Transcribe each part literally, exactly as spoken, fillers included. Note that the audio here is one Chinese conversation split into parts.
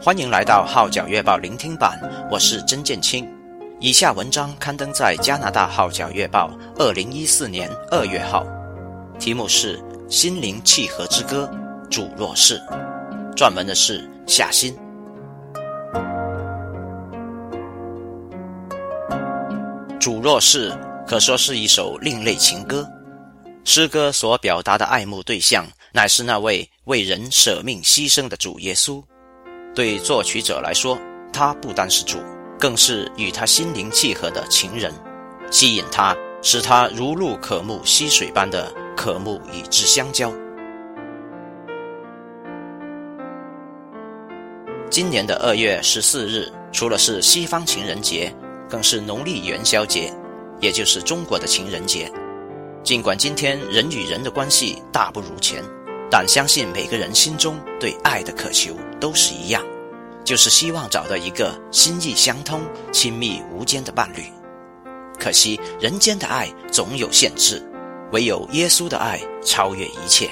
欢迎来到号角月报聆听版，我是曾建清。以下文章刊登在加拿大号角月报二零一四年二月号，题目是《心灵契合之歌》，主若是。撰文的是夏欣。主若是可说是一首另类情歌，诗歌所表达的爱慕对象乃是那位为人舍命牺牲的主耶稣。对作曲者来说，他不单是主，更是与他心灵契合的情人，吸引他，使他如入渴慕溪水般的渴慕与之相交。今年的二月十四日，除了是西方情人节，更是农历元宵节，也就是中国的情人节。尽管今天人与人的关系大不如前，但相信每个人心中对爱的渴求都是一样，就是希望找到一个心意相通、亲密无间的伴侣。可惜人间的爱总有限制，唯有耶稣的爱超越一切。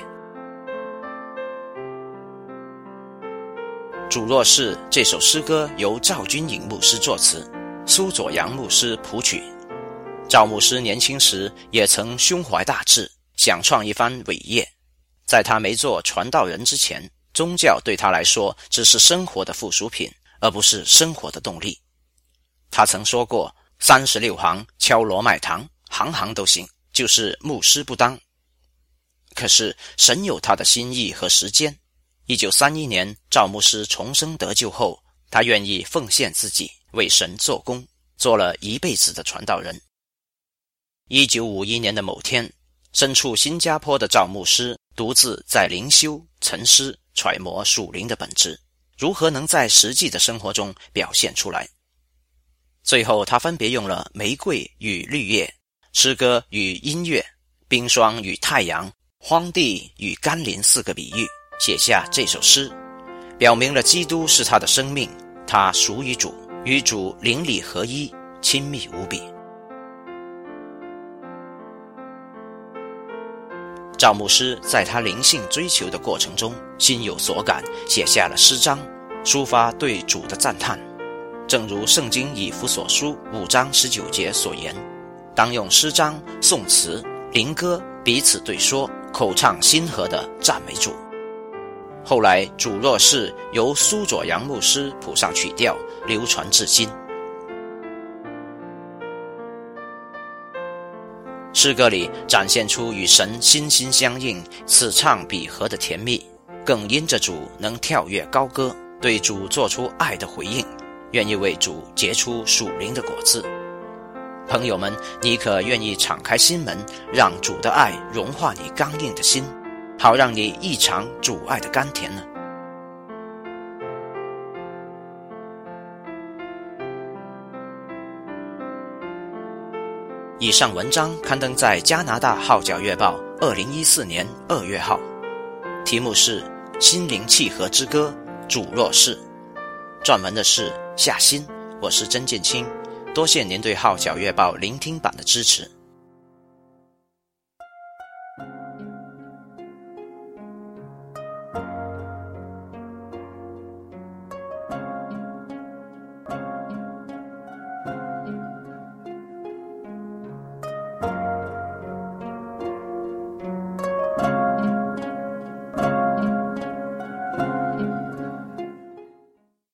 主若是这首诗歌由赵君颖牧师作词，苏佐阳牧师谱曲。赵牧师年轻时也曾胸怀大志，想创一番伟业。在他没做传道人之前，宗教对他来说只是生活的附属品，而不是生活的动力。他曾说过，三十六行敲锣卖糖，行行都行，就是牧师不当。可是神有他的心意和时间。一九三一年赵牧师重生得救后，他愿意奉献自己，为神做工，做了一辈子的传道人。一九五一年的某天，身处新加坡的赵牧师独自在灵修沉思，揣摩属灵的本质，如何能在实际的生活中表现出来。最后他分别用了玫瑰与绿叶、诗歌与音乐、冰霜与太阳、荒地与甘霖四个比喻，写下这首诗，表明了基督是他的生命，他属于主，与主灵里合一，亲密无比。赵牧师在他灵性追求的过程中心有所感，写下了诗章，抒发对主的赞叹。正如圣经以弗所书五章十九节所言，当用诗章、颂词、灵歌彼此对说，口唱心和地赞美主。后来主若是由苏佐阳牧师谱上曲调，流传至今。诗歌里展现出与神心心相印、此唱彼和的甜蜜，更因着主能跳跃高歌，对主做出爱的回应，愿意为主结出属灵的果子。朋友们，你可愿意敞开心门，让主的爱融化你刚硬的心，好让你一尝主爱的甘甜呢？以上文章刊登在加拿大号角月报二零一四年二月号，题目是《心灵契合之歌》，主若是。撰文的是夏欣，我是曾建清。多谢您对号角月报聆听版的支持。